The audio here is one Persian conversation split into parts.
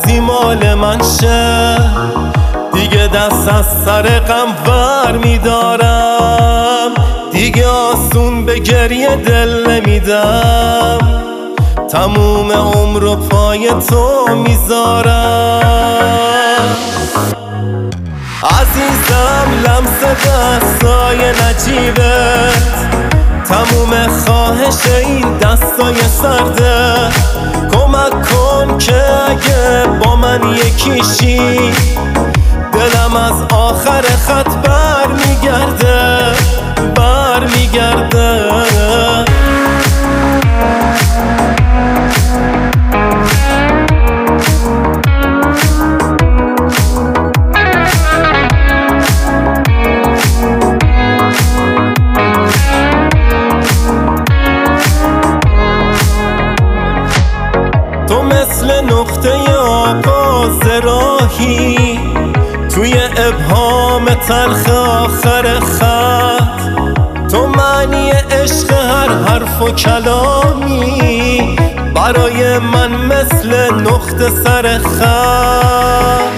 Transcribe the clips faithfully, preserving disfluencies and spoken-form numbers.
بازی مال من شه، دیگه دست از سر غم ور میدارم، دیگه آسون به گریه دل نمیدم، تموم عمر و پای تو میذارم. عزیزم لمس دستای نجیبت، تموم خواهش این دستای سرده، کمک کن که اگه با من یکیشی، دلم از آخر خط بر میگرده بر میگرده. تو مثل نقطه آغاز راهی، توی ابهام تلخ آخر خط، تو معنی عشق هر حرف و کلامی، برای من مثل نقطه سر خط.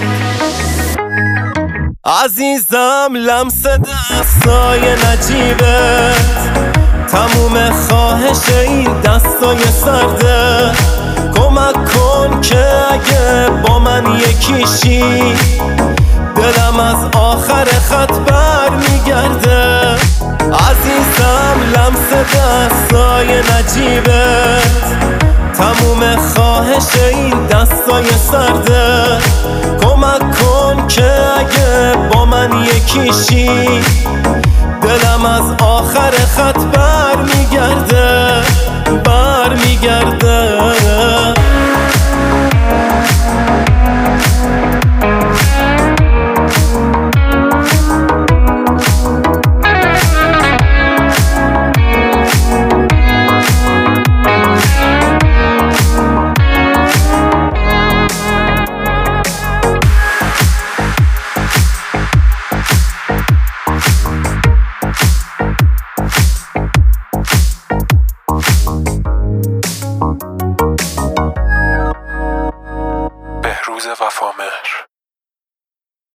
عزیزم لمس دستای نجیبت، تموم خواهش این دستای سرده، کمک کن که اگه با من یکیشی، دلم از آخر خط بر میگرده. عزیزم لمس دستای نجیبت، تموم خواهش این دستای سرده، کمک کن که اگه با من یکیشی، دلم از آخر خط بر میگرده.